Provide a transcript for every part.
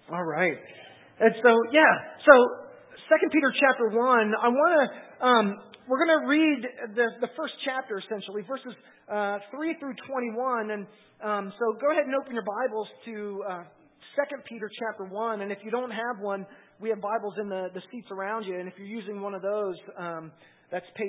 All right. And so 2 Peter chapter 1, we're going to read the first chapter essentially, verses 3 through 21. And so go ahead and open your Bibles to 2 Peter chapter 1. And if you don't have one, we have Bibles in the seats around you. And if you're using one of those, that's page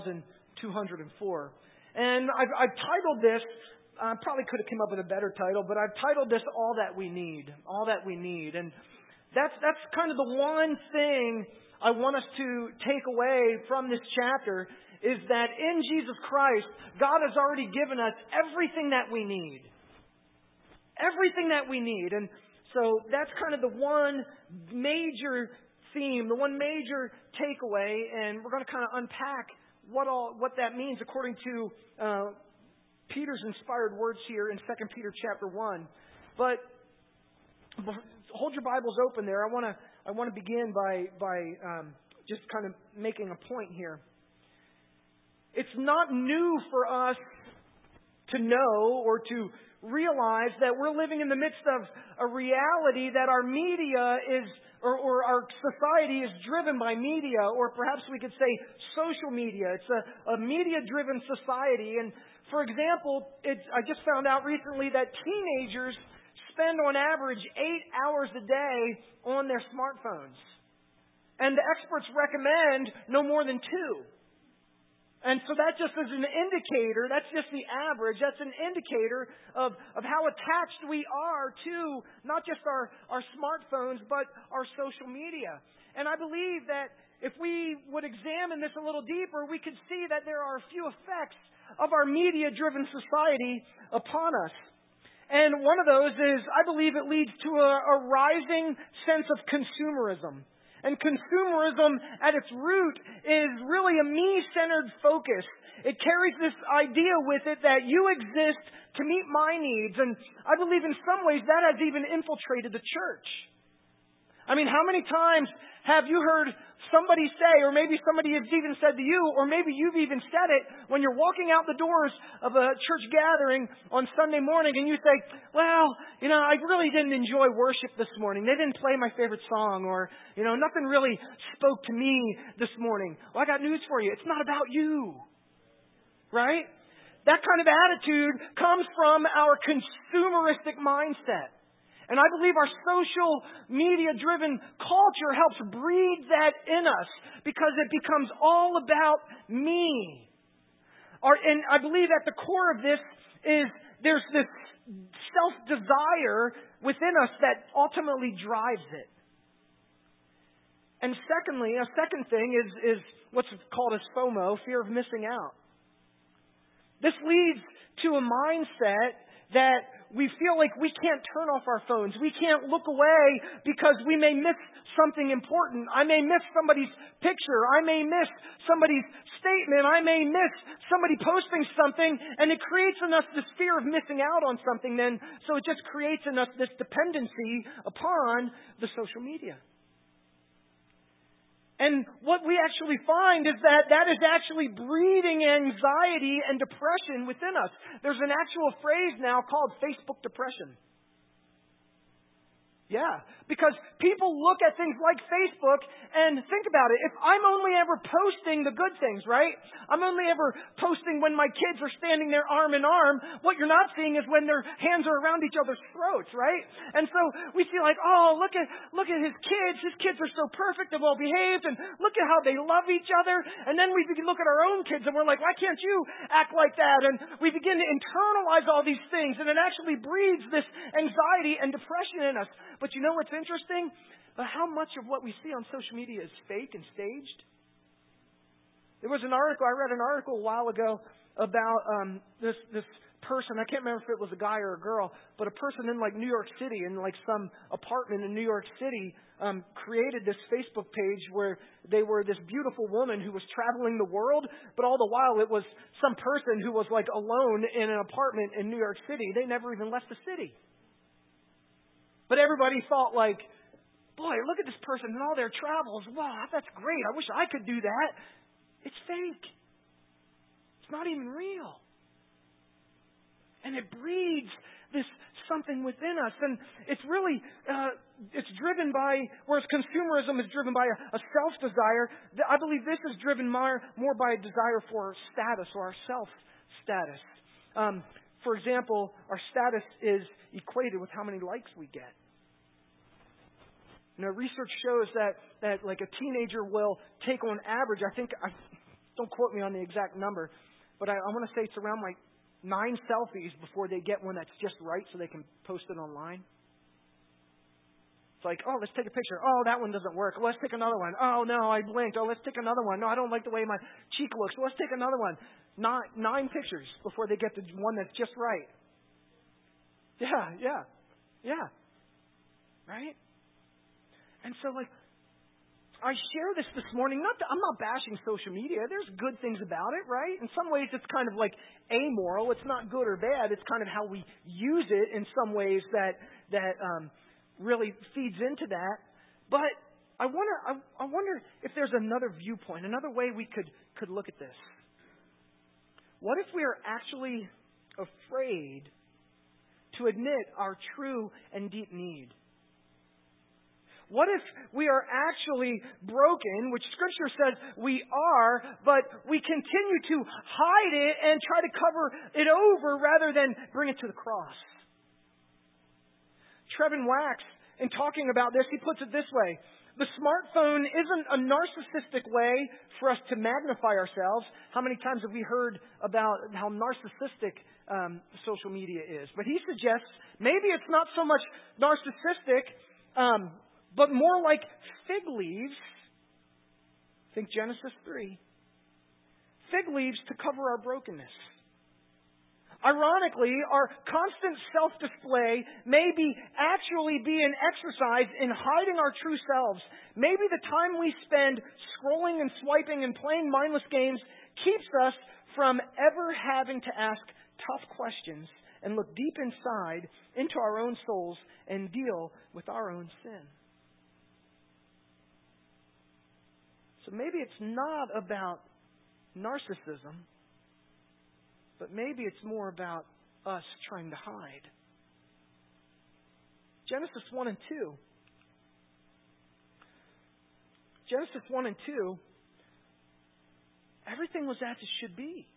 1204. And I've titled this, probably could have come up with a better title, but I've titled this All That We Need. All That We Need. And that's kind of the one thing I want us to take away from this chapter is that in Jesus Christ, God has already given us everything that we need. Everything that we need. And so that's kind of the one major theme, the one major takeaway, and we're going to kind of unpack what that means according to Peter's inspired words here in 2 Peter chapter 1. But hold your Bibles open there. I want to begin by just kind of making a point here. It's not new for us to know or to realize that we're living in the midst of a reality that our media is, or our society is driven by media, or perhaps we could say social media. It's a media-driven society. And for example, I just found out recently that teenagers spend on average 8 hours a day on their smartphones. And the experts recommend no more than 2. And so that just is an indicator, that's just the average, that's an indicator of how attached we are to not just our smartphones, but our social media. And I believe that if we would examine this a little deeper, we could see that there are a few effects of our media-driven society upon us. And one of those is, I believe it leads to a rising sense of consumerism. And consumerism at its root is really a me-centered focus. It carries this idea with it that you exist to meet my needs. And I believe in some ways that has even infiltrated the church. I mean, how many times have you heard somebody say, or maybe somebody has even said to you, or maybe you've even said it when you're walking out the doors of a church gathering on Sunday morning and you say, well, I really didn't enjoy worship this morning. They didn't play my favorite song, or, nothing really spoke to me this morning. Well, I got news for you. It's not about you. Right? That kind of attitude comes from our consumeristic mindset. And I believe our social media-driven culture helps breed that in us because it becomes all about me. And I believe at the core of this is there's this self-desire within us that ultimately drives it. And secondly, a second thing is what's called as FOMO, fear of missing out. This leads to a mindset that we feel like we can't turn off our phones. We can't look away because we may miss something important. I may miss somebody's picture. I may miss somebody's statement. I may miss somebody posting something. And it creates in us this fear of missing out on something then. So it just creates in us this dependency upon the social media. And what we actually find is that is actually breeding anxiety and depression within us. There's an actual phrase now called Facebook depression. Yeah, because people look at things like Facebook and think about it. If I'm only ever posting the good things, right? I'm only ever posting when my kids are standing there arm in arm. What you're not seeing is when their hands are around each other's throats, right? And so we feel like, oh, look at his kids. His kids are so perfect and well behaved, and look at how they love each other. And then we begin to look at our own kids and we're like, why can't you act like that? And we begin to internalize all these things, and it actually breeds this anxiety and depression in us. But you know what's interesting? How much of what we see on social media is fake and staged? There was an article, I read an article a while ago about this person. I can't remember if it was a guy or a girl, but a person in like New York City, in like some apartment in New York City, created this Facebook page where they were this beautiful woman who was traveling the world, but all the while it was some person who was like alone in an apartment in New York City. They never even left the city. But everybody thought like, boy, look at this person and all their travels. Wow, that's great. I wish I could do that. It's fake. It's not even real. And it breeds this something within us. And it's really, it's driven by, whereas consumerism is driven by a self-desire, I believe this is driven more by a desire for status or our self-status. For example, our status is equated with how many likes we get. Research shows that like a teenager will take on average, don't quote me on the exact number, but I want to say it's around like 9 selfies before they get one that's just right so they can post it online. It's like, oh, let's take a picture. Oh, that one doesn't work. Let's take another one. Oh, no, I blinked. Oh, let's take another one. No, I don't like the way my cheek looks. Let's take another one. 9 pictures before they get the one that's just right. Yeah. Right? And so, I share this morning. I'm not bashing social media. There's good things about it, right? In some ways, it's kind of like amoral. It's not good or bad. It's kind of how we use it in some ways that really feeds into that. But I wonder if there's another viewpoint, another way we could look at this. What if we are actually afraid to admit our true and deep need? What if we are actually broken, which Scripture says we are, but we continue to hide it and try to cover it over rather than bring it to the cross? Trevin Wax, in talking about this, he puts it this way. The smartphone isn't a narcissistic way for us to magnify ourselves. How many times have we heard about how narcissistic social media is? But he suggests maybe it's not so much narcissistic, but more like fig leaves. Think Genesis 3. Fig leaves to cover our brokenness. Ironically, our constant self-display may actually be an exercise in hiding our true selves. Maybe the time we spend scrolling and swiping and playing mindless games keeps us from ever having to ask tough questions and look deep inside into our own souls and deal with our own sin. So maybe it's not about narcissism, but maybe it's more about us trying to hide. Genesis 1 and 2. Genesis 1 and 2, everything was as it should be.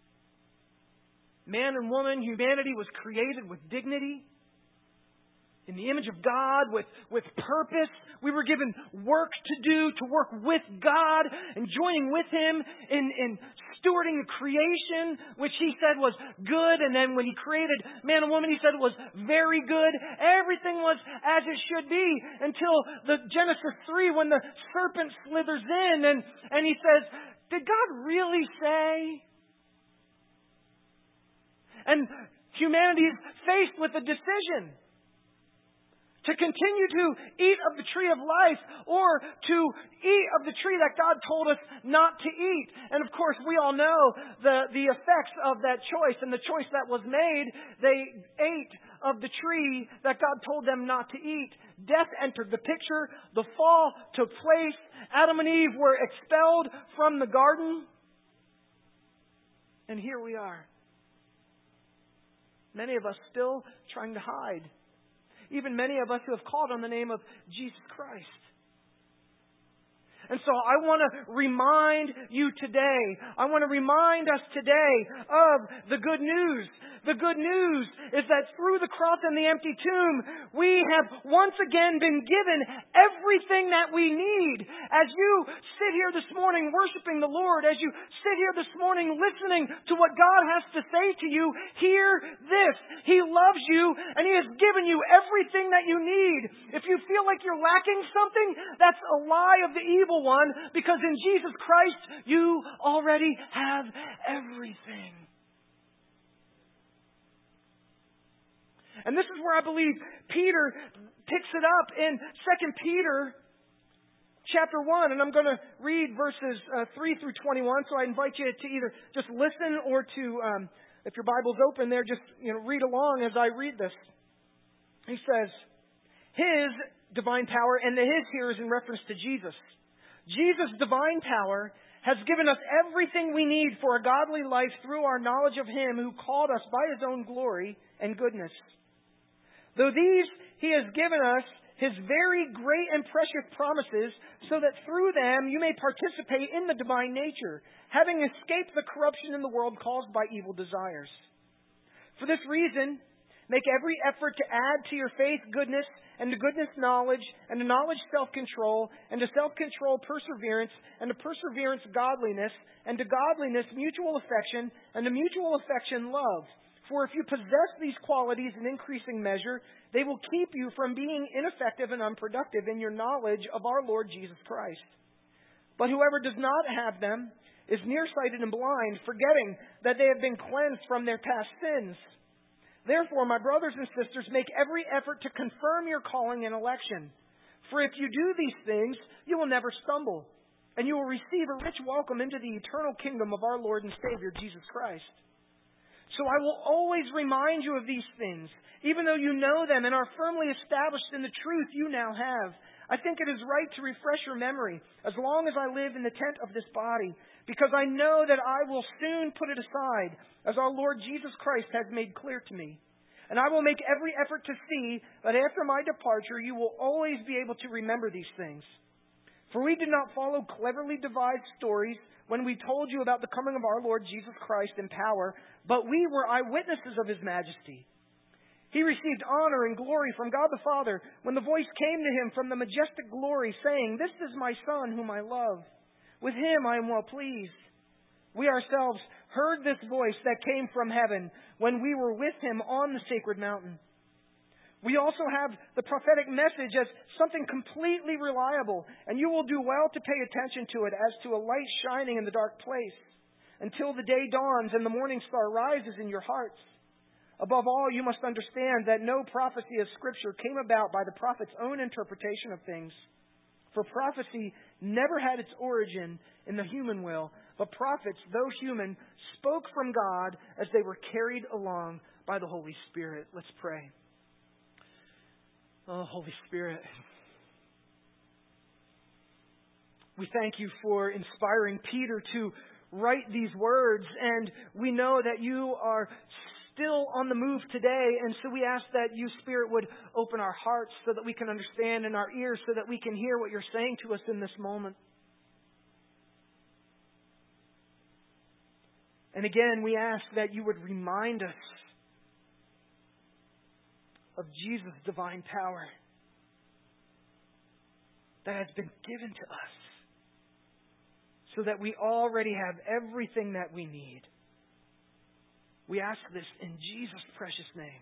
Man and woman, humanity was created with dignity, in the image of God, with purpose. We were given work to do, to work with God and joining with Him in stewarding the creation, which He said was good. And then when He created man and woman, He said it was very good. Everything was as it should be until the Genesis 3 when the serpent slithers in and he says, did God really say? And humanity is faced with a decision. To continue to eat of the tree of life or to eat of the tree that God told us not to eat. And of course, we all know the effects of that choice and the choice that was made. They ate of the tree that God told them not to eat. Death entered the picture. The fall took place. Adam and Eve were expelled from the garden. And here we are. Many of us still trying to hide. Even many of us who have called on the name of Jesus Christ. And so I want to remind you today, I want to remind us today of the good news. The good news is that through the cross and the empty tomb, we have once again been given everything that we need. As you sit here this morning worshiping the Lord, as you sit here this morning listening to what God has to say to you, hear this. He loves you and He has given you everything that you need. If you feel like you're lacking something, that's a lie of the evil one, because in Jesus Christ you already have everything. And this is where I believe Peter picks it up in 2 Peter chapter 1. And I'm going to read verses 3 through 21. So I invite you to either just listen or to, if your Bible's open there, just read along as I read this. He says, His divine power, and the His here is in reference to Jesus. Jesus' divine power has given us everything we need for a godly life through our knowledge of Him who called us by His own glory and goodness. Though these He has given us His very great and precious promises, so that through them you may participate in the divine nature, having escaped the corruption in the world caused by evil desires. For this reason, make every effort to add to your faith goodness, and to goodness knowledge, and to knowledge self-control, and to self-control perseverance, and to perseverance godliness, and to godliness mutual affection, and to mutual affection love. For if you possess these qualities in increasing measure, they will keep you from being ineffective and unproductive in your knowledge of our Lord Jesus Christ. But whoever does not have them is nearsighted and blind, forgetting that they have been cleansed from their past sins. Therefore, my brothers and sisters, make every effort to confirm your calling and election. For if you do these things, you will never stumble, and you will receive a rich welcome into the eternal kingdom of our Lord and Savior, Jesus Christ. So I will always remind you of these things, even though you know them and are firmly established in the truth you now have. I think it is right to refresh your memory as long as I live in the tent of this body, because I know that I will soon put it aside, as our Lord Jesus Christ has made clear to me. And I will make every effort to see that after my departure you will always be able to remember these things. For we did not follow cleverly devised stories when we told you about the coming of our Lord Jesus Christ in power, but we were eyewitnesses of His majesty. He received honor and glory from God the Father when the voice came to Him from the majestic glory, saying, "This is my Son whom I love. With Him I am well pleased." We ourselves heard this voice that came from heaven when we were with Him on the sacred mountain. We also have the prophetic message as something completely reliable, and you will do well to pay attention to it as to a light shining in the dark place, until the day dawns and the morning star rises in your hearts. Above all, you must understand that no prophecy of Scripture came about by the prophet's own interpretation of things. For prophecy never had its origin in the human will, but prophets, though human, spoke from God as they were carried along by the Holy Spirit. Let's pray. Oh, Holy Spirit, we thank you for inspiring Peter to write these words, and we know that you are still on the move today, and so we ask that you, Spirit, would open our hearts so that we can understand, and our ears so that we can hear what you're saying to us in this moment. And again, we ask that you would remind us of Jesus' divine power that has been given to us so that we already have everything that we need. We ask this in Jesus' precious name.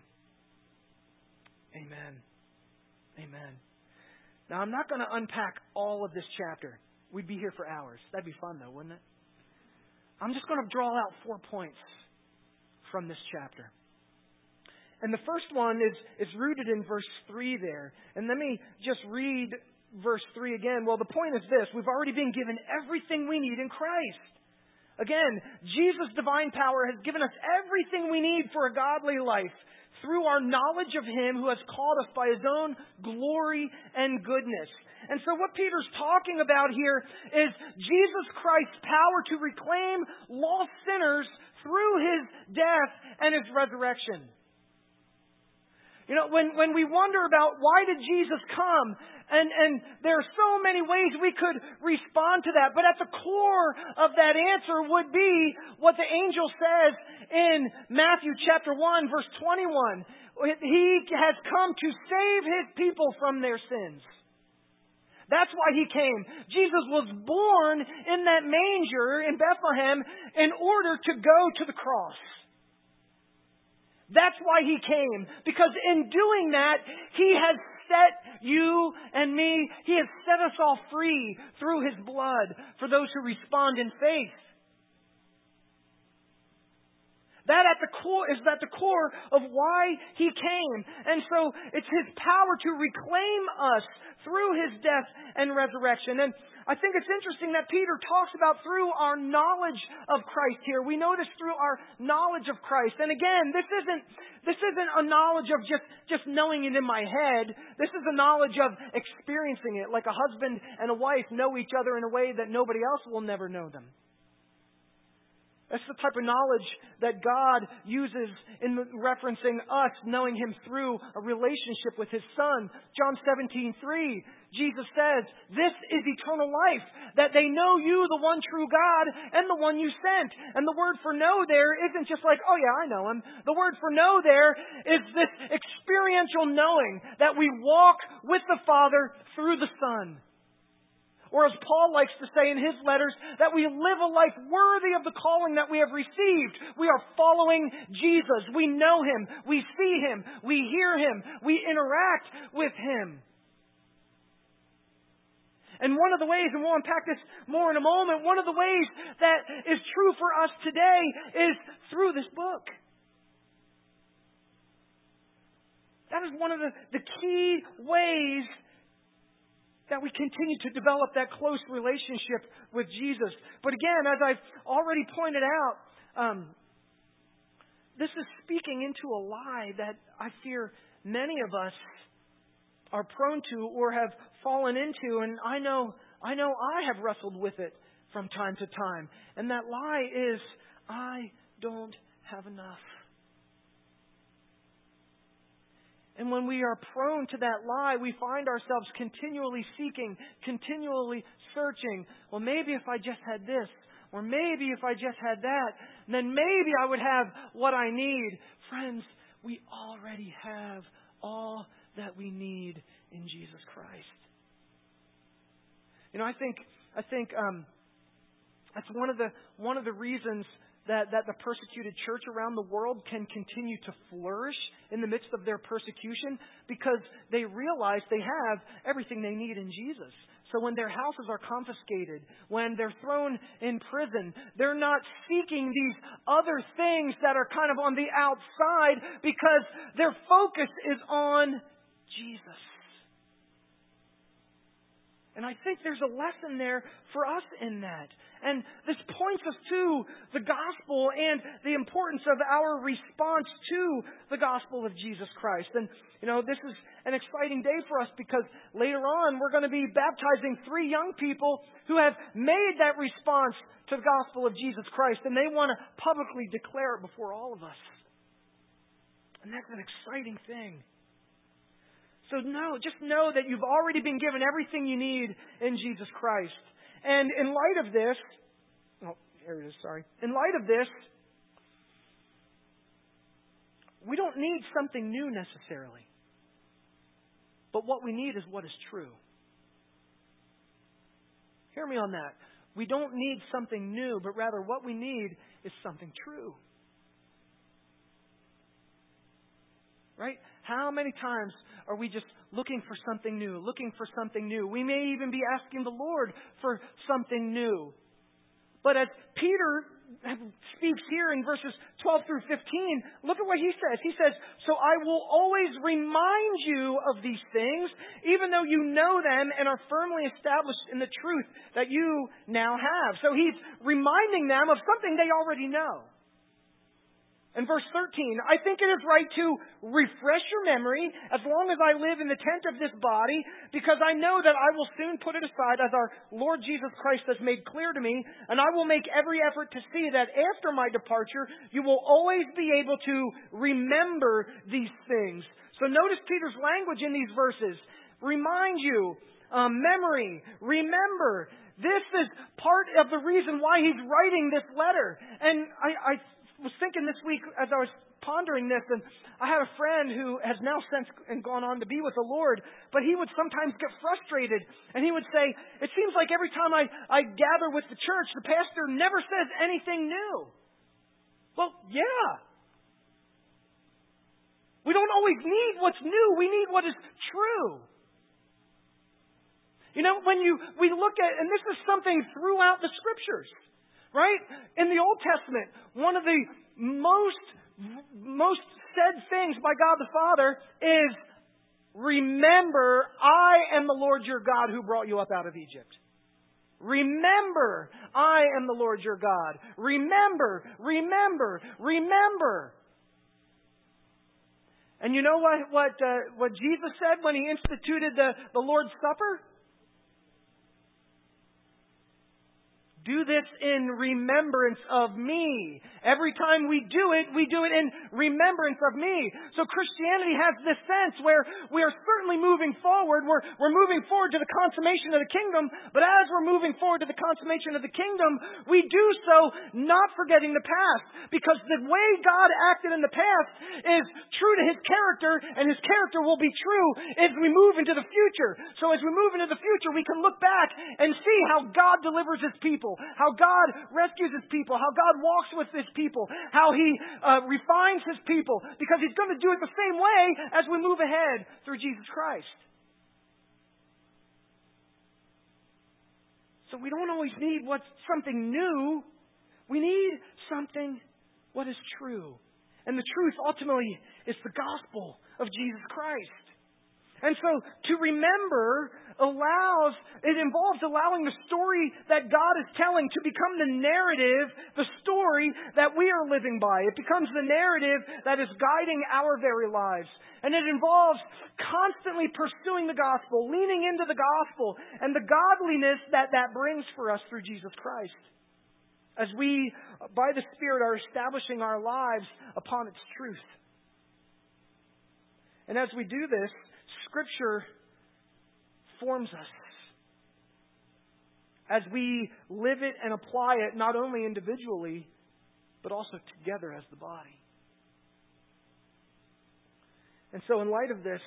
Amen. Amen. Now, I'm not going to unpack all of this chapter. We'd be here for hours. That'd be fun, though, wouldn't it? I'm just going to draw out 4 points from this chapter. And the first one is rooted in verse 3 there. And let me just read verse 3 again. Well, the point is this. We've already been given everything we need in Christ. Again, Jesus' divine power has given us everything we need for a godly life through our knowledge of Him who has called us by His own glory and goodness. And so what Peter's talking about here is Jesus Christ's power to reclaim lost sinners through His death and His resurrection. You know, when we wonder about why did Jesus come, and there are so many ways we could respond to that, but at the core of that answer would be what the angel says in Matthew chapter 1, verse 21. He has come to save His people from their sins. That's why He came. Jesus was born in that manger in Bethlehem in order to go to the cross. That's why He came. Because in doing that, He has set you and me, He has set us all free through His blood for those who respond in faith. That is at the core of why He came. And so it's His power to reclaim us through His death and resurrection. And I think it's interesting that Peter talks about through our knowledge of Christ here. We know this through our knowledge of Christ. And again, this isn't a knowledge of just knowing it in my head. This is a knowledge of experiencing it, like a husband and a wife know each other in a way that nobody else will never know them. That's the type of knowledge that God uses in referencing us knowing Him through a relationship with His Son. John 17:3, Jesus says, "This is eternal life, that they know you, the one true God, and the one you sent." And the word for know there isn't just like, oh yeah, I know Him. The word for know there is this experiential knowing that we walk with the Father through the Son. Or as Paul likes to say in his letters, that we live a life worthy of the calling that we have received. We are following Jesus. We know Him. We see Him. We hear Him. We interact with Him. And one of the ways, and we'll unpack this more in a moment, one of the ways that is true for us today is through this book. That is one of the key ways that we continue to develop that close relationship with Jesus. But again, as I've already pointed out, this is speaking into a lie that I fear many of us are prone to or have fallen into. And I know I have wrestled with it from time to time. And that lie is, I don't have enough. And when we are prone to that lie, we find ourselves continually seeking, continually searching. Well, maybe if I just had this, or maybe if I just had that, then maybe I would have what I need. Friends, we already have all that we need in Jesus Christ. You know, I think that's one of the reasons that the persecuted church around the world can continue to flourish in the midst of their persecution, because they realize they have everything they need in Jesus. So when their houses are confiscated, when they're thrown in prison, they're not seeking these other things that are kind of on the outside, because their focus is on Jesus. And I think there's a lesson there for us in that. And this points us to the gospel and the importance of our response to the gospel of Jesus Christ. And, you know, this is an exciting day for us, because later on we're going to be baptizing 3 young people who have made that response to the gospel of Jesus Christ. And they want to publicly declare it before all of us. And that's an exciting thing. So just know that you've already been given everything you need in Jesus Christ. And in light of this, In light of this, we don't need something new necessarily. But what we need is what is true. Hear me on that. We don't need something new, but rather what we need is something true. Right? How many times are we just looking for something new, looking for something new? We may even be asking the Lord for something new. But as Peter speaks here in verses 12 through 15, look at what he says. He says, "So I will always remind you of these things, even though you know them and are firmly established in the truth that you now have." So he's reminding them of something they already know. In verse 13, "I think it is right to refresh your memory as long as I live in the tent of this body, because I know that I will soon put it aside, as our Lord Jesus Christ has made clear to me, and I will make every effort to see that after my departure, you will always be able to remember these things." So notice Peter's language in these verses. Remind you, memory, remember. This is part of the reason why he's writing this letter. And I was thinking this week as I was pondering this, and I had a friend who has now since and gone on to be with the Lord, but he would sometimes get frustrated, and he would say, "It seems like every time I gather with the church, the pastor never says anything new." Well, yeah. We don't always need what's new. We need what is true. You know, we look at, and this is something throughout the Scriptures, right? In the Old Testament, one of the most said things by God the Father is, "Remember, I am the Lord your God who brought you up out of Egypt." Remember, I am the Lord your God. Remember, remember, remember. And you know what Jesus said when he instituted the Lord's Supper? do this in remembrance of me. Every time we do it in remembrance of me. So Christianity has this sense where we are certainly moving forward. We're moving forward to the consummation of the kingdom. But as we're moving forward to the consummation of the kingdom, we do so not forgetting the past. Because the way God acted in the past is true to His character, and His character will be true as we move into the future. So as we move into the future, we can look back and see how God delivers His people, how God rescues His people, how God walks with His people, how He refines His people, because He's going to do it the same way as we move ahead through Jesus Christ. So we don't always need what's something new. We need something what is true. And the truth ultimately is the gospel of Jesus Christ. And so to remember involves allowing the story that God is telling to become the narrative, the story that we are living by. It becomes the narrative that is guiding our very lives. And it involves constantly pursuing the gospel, leaning into the gospel, and the godliness that brings for us through Jesus Christ. As we, by the Spirit, are establishing our lives upon its truth. And as we do this, Scripture forms us as we live it and apply it not only individually, but also together as the body. And so in light of this,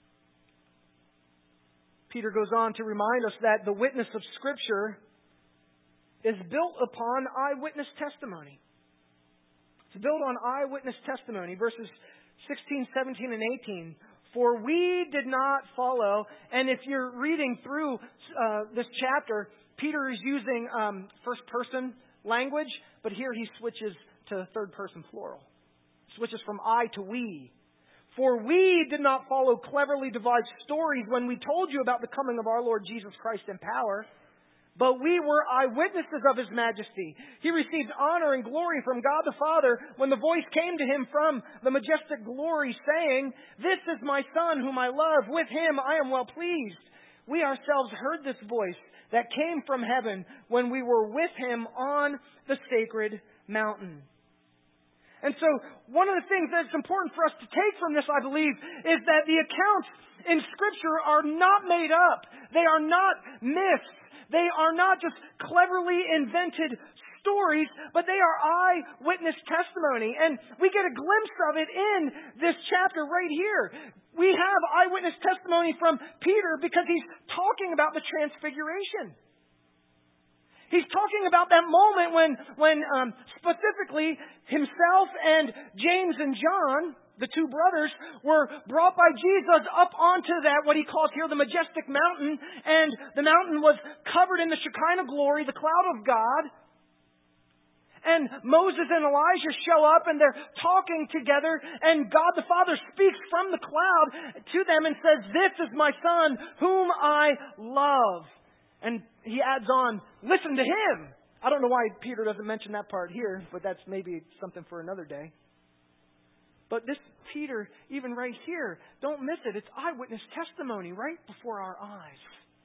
Peter goes on to remind us that the witness of Scripture is built upon eyewitness testimony. It's built on eyewitness testimony, verses 16, 17, and 18. For we did not follow, and if you're reading through this chapter, Peter is using first person language, but here he switches to third person plural. Switches from I to we. For we did not follow cleverly devised stories when we told you about the coming of our Lord Jesus Christ in power, but we were eyewitnesses of His majesty. He received honor and glory from God the Father when the voice came to Him from the majestic glory, saying, "This is my Son whom I love. With Him I am well pleased." We ourselves heard this voice that came from heaven when we were with Him on the sacred mountain. And so, one of the things that's important for us to take from this, I believe, is that the accounts in Scripture are not made up. They are not myths. They are not just cleverly invented stories, but they are eyewitness testimony. And we get a glimpse of it in this chapter right here. We have eyewitness testimony from Peter because he's talking about the transfiguration. He's talking about that moment when specifically himself and James and John, the two brothers, were brought by Jesus up onto that, what he calls here, the majestic mountain. And the mountain was covered in the Shekinah glory, the cloud of God. And Moses and Elijah show up and they're talking together. And God the Father speaks from the cloud to them and says, "This is my Son whom I love." And he adds on, "Listen to him." I don't know why Peter doesn't mention that part here, but that's maybe something for another day. But this Peter, even right here, don't miss it. It's eyewitness testimony right before our eyes.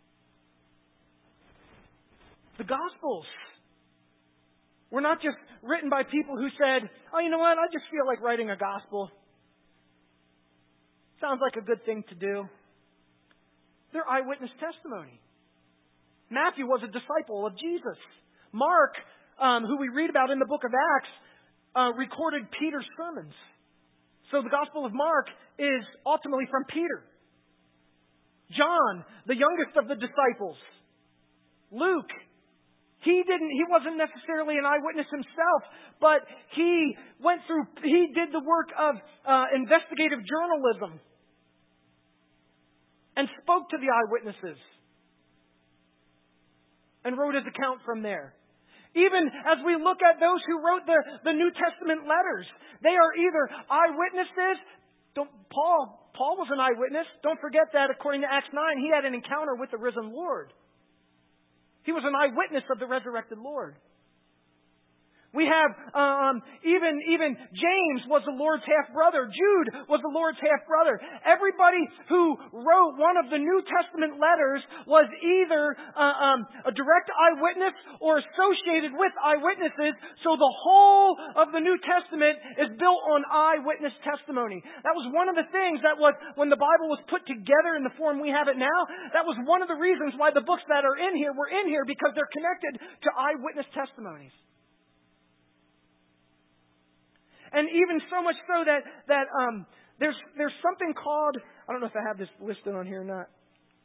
The Gospels were not just written by people who said, "Oh, you know what? I just feel like writing a gospel. Sounds like a good thing to do." They're eyewitness testimony. Matthew was a disciple of Jesus. Mark, who we read about in the book of Acts, recorded Peter's sermons. So the Gospel of Mark is ultimately from Peter. John, the youngest of the disciples. Luke, he wasn't necessarily an eyewitness himself, but he did the work of investigative journalism and spoke to the eyewitnesses and wrote his account from there. Even as we look at those who wrote the New Testament letters, they are either eyewitnesses. Paul was an eyewitness. Don't forget that according to Acts 9, he had an encounter with the risen Lord. He was an eyewitness of the resurrected Lord. We have even James was the Lord's half-brother. Jude was the Lord's half-brother. Everybody who wrote one of the New Testament letters was either a direct eyewitness or associated with eyewitnesses. So the whole of the New Testament is built on eyewitness testimony. That was one of the things that was, when the Bible was put together in the form we have it now, that was one of the reasons why the books that are in here were in here, because they're connected to eyewitness testimonies. And even so much so that there's something called, I don't know if I have this listed on here or not.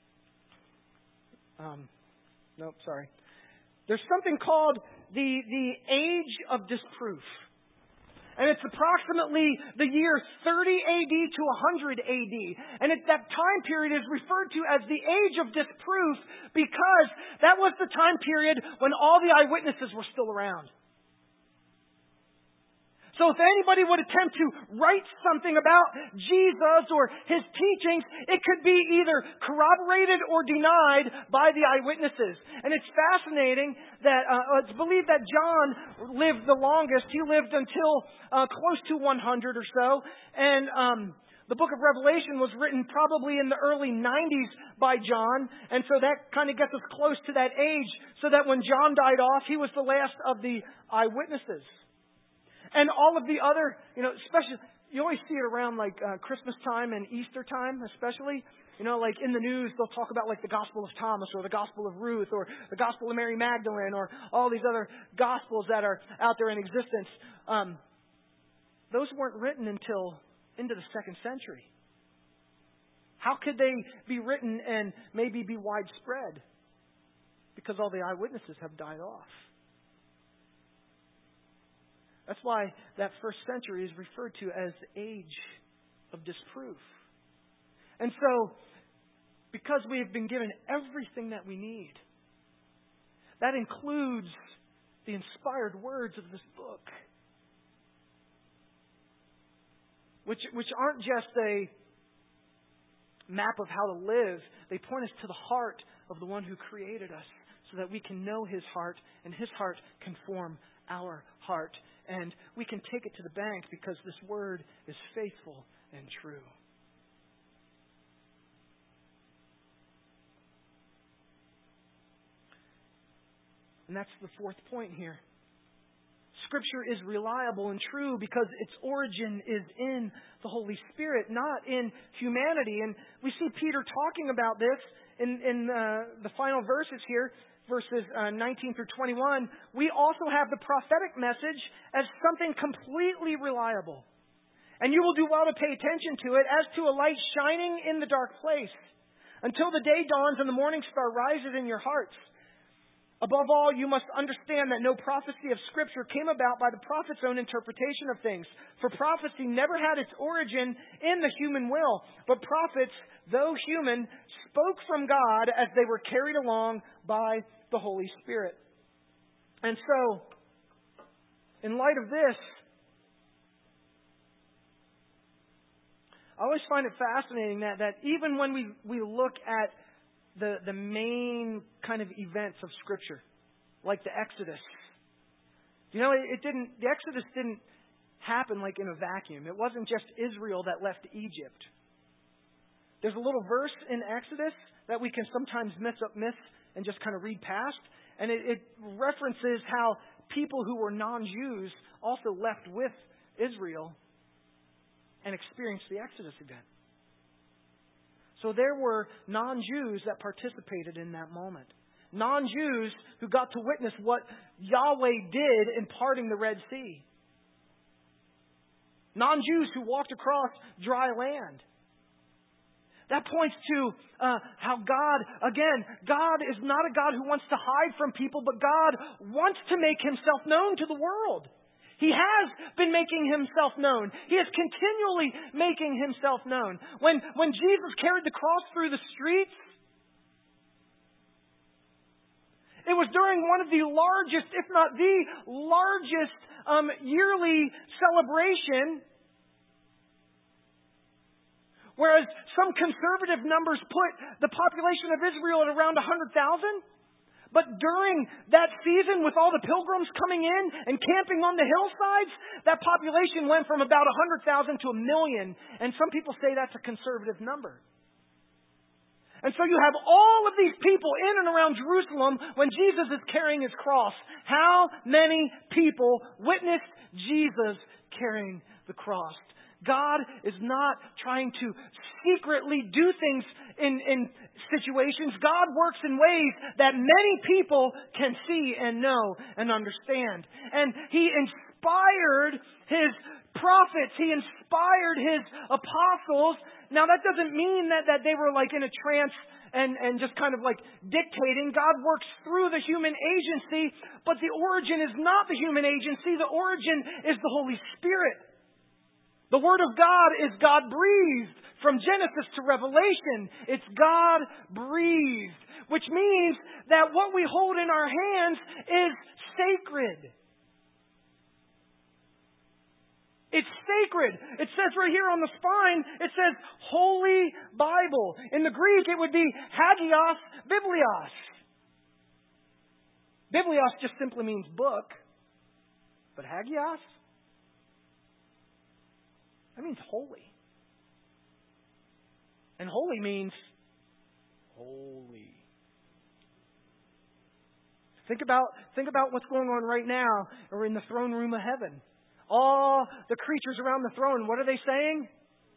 Nope, sorry. There's something called the age of disproof. And it's approximately the year 30 AD to 100 AD. And that time period is referred to as the age of disproof because that was the time period when all the eyewitnesses were still around. So if anybody would attempt to write something about Jesus or His teachings, it could be either corroborated or denied by the eyewitnesses. And it's fascinating that it's believed that John lived the longest. He lived until close to 100 or so. And the book of Revelation was written probably in the early 90s by John. And so that kind of gets us close to that age, so that when John died off, he was the last of the eyewitnesses. And all of the other, especially, you always see it around like Christmas time and Easter time, especially. Like in the news, they'll talk about like the Gospel of Thomas or the Gospel of Ruth or the Gospel of Mary Magdalene or all these other Gospels that are out there in existence. Those weren't written until into the 2nd century. How could they be written and maybe be widespread? Because all the eyewitnesses have died off. That's why that first century is referred to as the age of disproof. And so, because we have been given everything that we need, that includes the inspired words of this book, which aren't just a map of how to live. They point us to the heart of the one who created us, so that we can know His heart, and His heart can form our heart. And we can take it to the bank because this word is faithful and true. And that's the fourth point here. Scripture is reliable and true because its origin is in the Holy Spirit, not in humanity. And we see Peter talking about this in the final verses here. Verses 19 through 21, we also have the prophetic message as something completely reliable. And you will do well to pay attention to it as to a light shining in the dark place, until the day dawns and the morning star rises in your hearts. Above all, you must understand that no prophecy of Scripture came about by the prophet's own interpretation of things. For prophecy never had its origin in the human will, but prophets, though human, spoke from God as they were carried along by the Holy Spirit. And so, in light of this, I always find it fascinating that even when we look at the main kind of events of Scripture, like the Exodus, the Exodus didn't happen like in a vacuum. It wasn't just Israel that left Egypt. There's a little verse in Exodus that we can sometimes miss and just kind of read past. And it references how people who were non-Jews also left with Israel and experienced the Exodus again. So there were non-Jews that participated in that moment. Non-Jews who got to witness what Yahweh did in parting the Red Sea. Non-Jews who walked across dry land. That points to how God is not a God who wants to hide from people, but God wants to make Himself known to the world. He has been making Himself known. He is continually making Himself known. When Jesus carried the cross through the streets, it was during one of the largest, if not the largest, yearly celebration. Whereas some conservative numbers put the population of Israel at around 100,000. But during that season, with all the pilgrims coming in and camping on the hillsides, that population went from about 100,000 to 1 million. And some people say that's a conservative number. And so you have all of these people in and around Jerusalem when Jesus is carrying His cross. How many people witnessed Jesus carrying the cross? God is not trying to secretly do things in situations. God works in ways that many people can see and know and understand. And He inspired His prophets. He inspired His apostles. Now that doesn't mean that they were like in a trance and just kind of like dictating. God works through the human agency, but the origin is not the human agency. The origin is the Holy Spirit. The Word of God is God-breathed. From Genesis to Revelation, it's God-breathed. Which means that what we hold in our hands is sacred. It's sacred. It says right here on the spine, it says Holy Bible. In the Greek, it would be Hagios Biblios. Biblios just simply means book. But Hagios? That means holy. And holy means holy. Think about what's going on right now or in the throne room of heaven. All the creatures around the throne, what are they saying?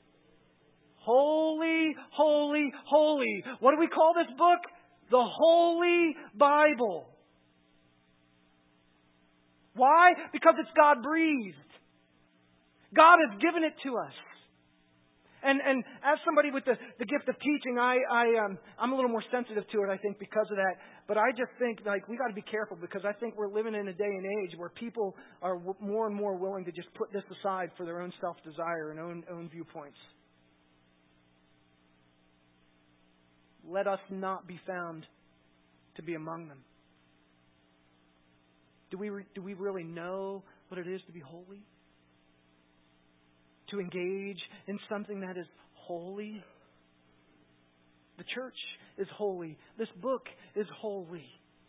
Holy, holy, holy. What do we call this book? The Holy Bible. Why? Because it's God-breathed. God has given it to us. And as somebody with the gift of teaching, I'm a little more sensitive to it, I think, because of that. But I just think, like, we got to be careful because I think we're living in a day and age where people are more and more willing to just put this aside for their own self-desire and own viewpoints. Let us not be found to be among them. Do we really know what it is to be holy? To engage in something that is holy? The church is holy. This book is holy.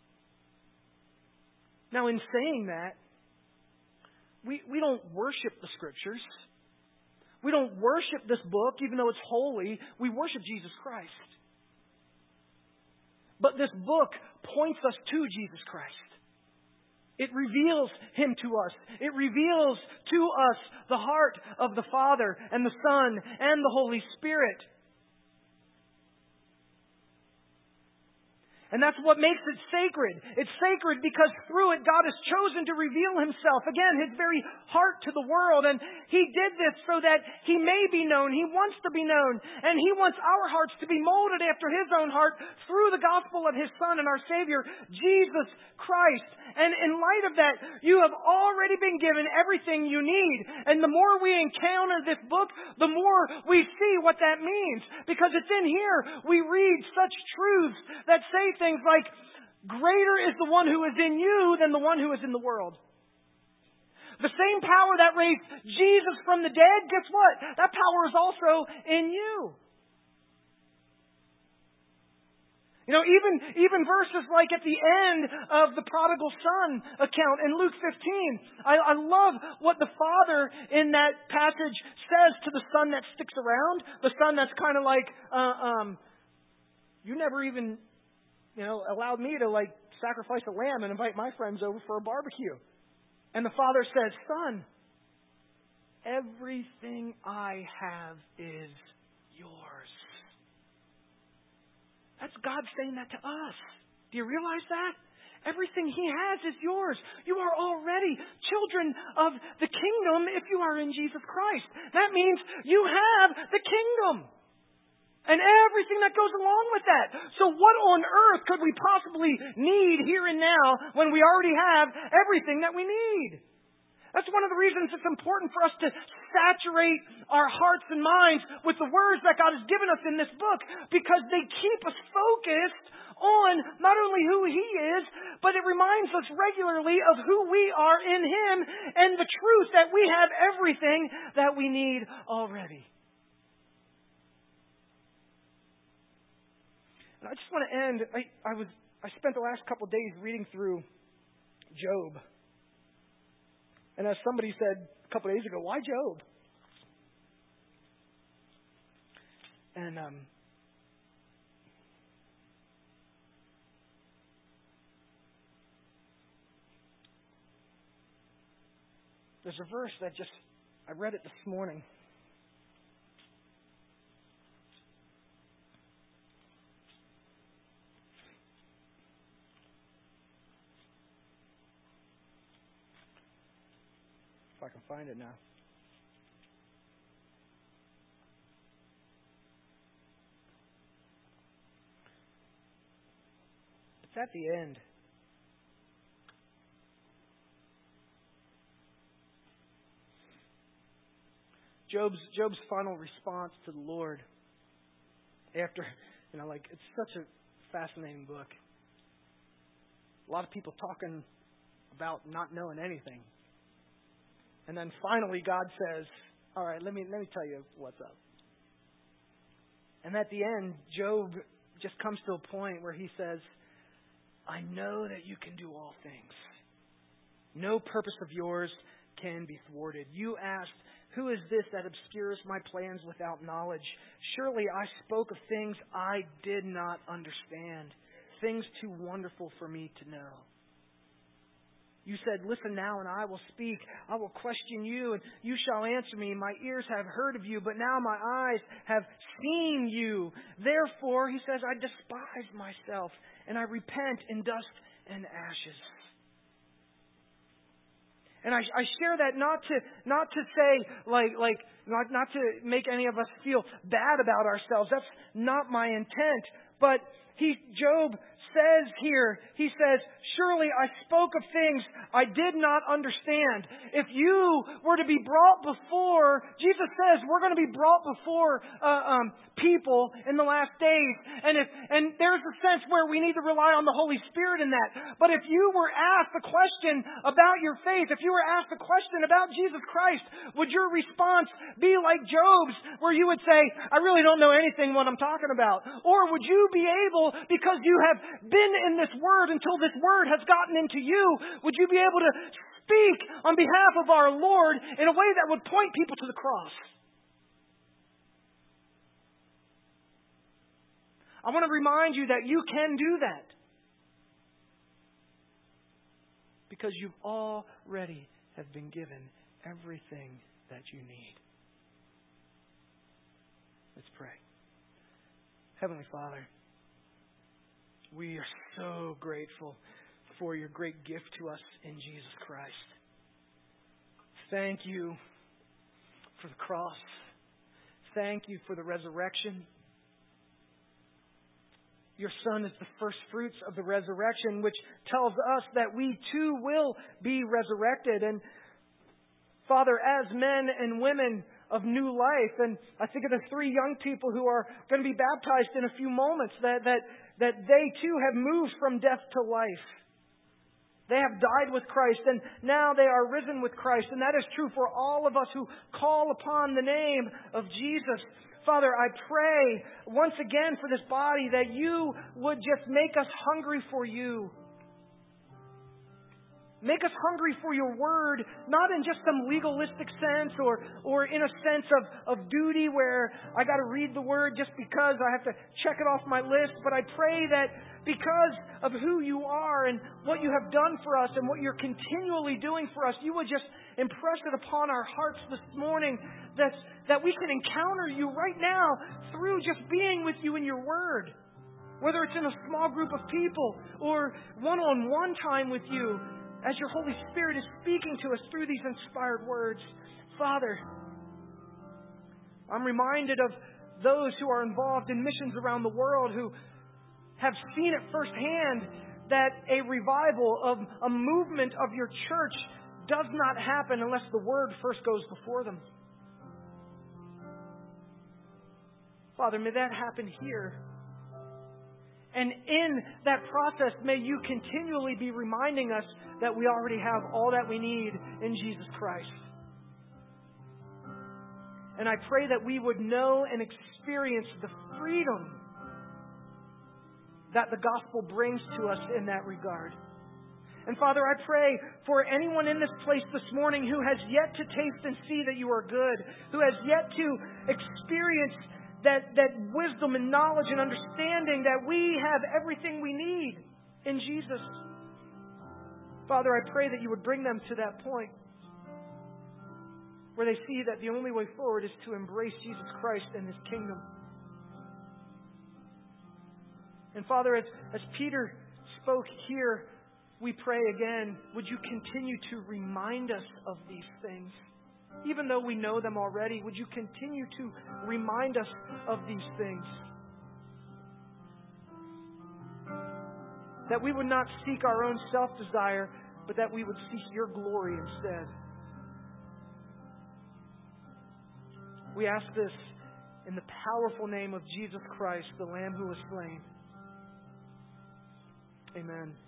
Now, in saying that, we don't worship the Scriptures. We don't worship this book, even though it's holy. We worship Jesus Christ. But this book points us to Jesus Christ. It reveals Him to us. It reveals to us the heart of the Father and the Son and the Holy Spirit. And that's what makes it sacred. It's sacred because through it, God has chosen to reveal Himself. Again, His very heart to the world. And He did this so that He may be known. He wants to be known. And He wants our hearts to be molded after His own heart through the gospel of His Son and our Savior, Jesus Christ. And in light of that, you have already been given everything you need. And the more we encounter this book, the more we see what that means. Because it's in here we read such truths that say things like, greater is the one who is in you than the one who is in the world. The same power that raised Jesus from the dead, guess what? That power is also in you. You know, even verses like at the end of the prodigal son account in Luke 15. I love what the father in that passage says to the son that sticks around. The son that's kind of like, you never even, allowed me to like sacrifice a lamb and invite my friends over for a barbecue. And the father says, son, everything I have is yours. That's God saying that to us. Do you realize that? Everything He has is yours. You are already children of the kingdom if you are in Jesus Christ. That means you have the kingdom. And everything that goes along with that. So what on earth could we possibly need here and now when we already have everything that we need? That's one of the reasons it's important for us to saturate our hearts and minds with the words that God has given us in this book, because they keep us focused on not only who He is, but it reminds us regularly of who we are in Him and the truth that we have everything that we need already. And I just want to end. I spent the last couple of days reading through Job. And as somebody said a couple of days ago, why Job? And there's a verse that I read it this morning. If I can find it now. It's at the end. Job's final response to the Lord after, it's such a fascinating book. A lot of people talking about not knowing anything. And then finally God says, all right, let me tell you what's up. And at the end, Job just comes to a point where he says, I know that you can do all things. No purpose of yours can be thwarted. You asked, who is this that obscures my plans without knowledge? Surely I spoke of things I did not understand, things too wonderful for me to know. You said, listen now and I will speak. I will question you and you shall answer me. My ears have heard of you, but now my eyes have seen you. Therefore, he says, I despise myself and I repent in dust and ashes. And I share that not to say not to make any of us feel bad about ourselves. That's not my intent. But Job says here, he says, surely I spoke of things I did not understand. If you were to be brought before, Jesus says we're going to be brought before people in the last days. And there's a sense where we need to rely on the Holy Spirit in that. But if you were asked a question about your faith, if you were asked a question about Jesus Christ, would your response be like Job's, where you would say, I really don't know anything what I'm talking about? Or would you be able, because you have been in this Word until this Word has gotten into you, would you be able to speak on behalf of our Lord in a way that would point people to the cross? I want to remind you that you can do that. Because you've already have been given everything that you need. Let's pray. Heavenly Father, we are so grateful for your great gift to us in Jesus Christ. Thank you for the cross. Thank you for the resurrection. Your Son is the first fruits of the resurrection, which tells us that we too will be resurrected. And Father, as men and women of new life, and I think of the 3 young people who are going to be baptized in a few moments, that they too have moved from death to life. They have died with Christ, and now they are risen with Christ. And that is true for all of us who call upon the name of Jesus. Father, I pray once again for this body that you would just make us hungry for you. Make us hungry for your word, not in just some legalistic sense or in a sense of duty where I got to read the word just because I have to check it off my list. But I pray that because of who you are and what you have done for us and what you're continually doing for us, you would just impress it upon our hearts this morning that we can encounter you right now through just being with you in your word. Whether it's in a small group of people or one-on-one time with you, as your Holy Spirit is speaking to us through these inspired words. Father, I'm reminded of those who are involved in missions around the world who have seen it firsthand that a revival of a movement of your church does not happen unless the word first goes before them. Father, may that happen here. And in that process, may you continually be reminding us that we already have all that we need in Jesus Christ. And I pray that we would know and experience the freedom that the gospel brings to us in that regard. And Father, I pray for anyone in this place this morning who has yet to taste and see that you are good, who has yet to experience that wisdom and knowledge and understanding that we have everything we need in Jesus. Father, I pray that you would bring them to that point where they see that the only way forward is to embrace Jesus Christ and His kingdom. And Father, as Peter spoke here, we pray again, would you continue to remind us of these things? Even though we know them already, would you continue to remind us of these things? That we would not seek our own self-desire, but that we would seek your glory instead. We ask this in the powerful name of Jesus Christ, the Lamb who was slain. Amen.